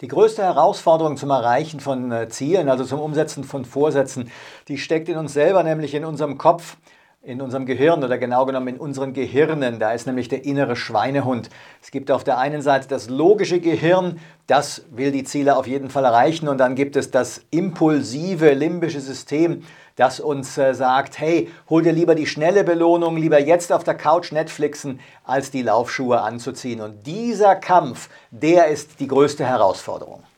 Die größte Herausforderung zum Erreichen von Zielen, also zum Umsetzen von Vorsätzen, die steckt in uns selber, nämlich in unserem Kopf, in unserem Gehirn oder genau genommen in unseren Gehirnen. Da ist nämlich der innere Schweinehund. Es gibt auf der einen Seite das logische Gehirn, das will die Ziele auf jeden Fall erreichen, und dann gibt es das impulsive limbische System, das uns sagt, hey, hol dir lieber die schnelle Belohnung, lieber jetzt auf der Couch Netflixen, als die Laufschuhe anzuziehen. Und dieser Kampf, der ist die größte Herausforderung.